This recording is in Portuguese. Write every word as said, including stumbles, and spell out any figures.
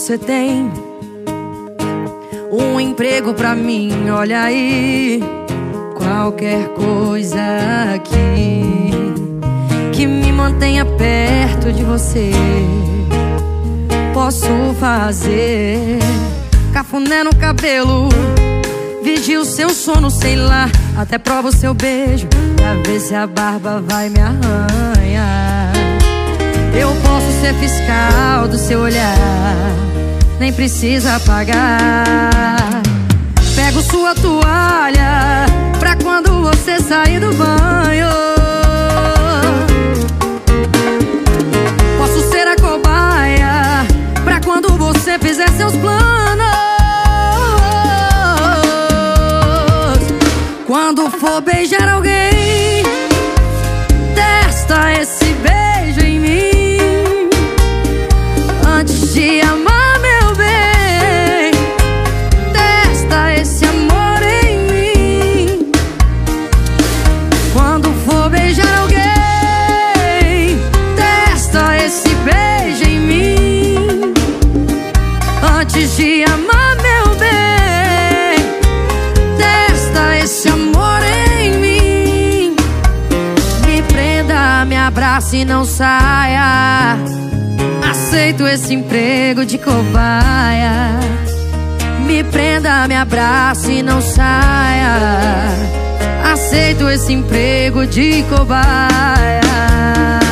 você tem um emprego pra mim, olha aí. Qualquer coisa aqui que me mantenha perto de você posso fazer. Cafuné no cabelo, vigio seu sono, sei lá. Até provo seu beijo pra ver se a barba vai me arranhar. Eu posso ser fiscal do seu olhar, nem precisa pagar. Pego sua toalha pra quando você sair do banho. Posso ser a cobaia pra quando você fizer seus planos. Quando for beijar alguém, testa esse beijo em mim antes de amar, meu bem. Testa esse amor em mim. Quando for beijar alguém, testa esse beijo em mim antes de amar, meu bem. Testa esse amor em mim. Me prenda, me abrace e não saia. Aceito esse emprego de cobaia. Me prenda, me abrace e não saia. Aceito esse emprego de cobaia.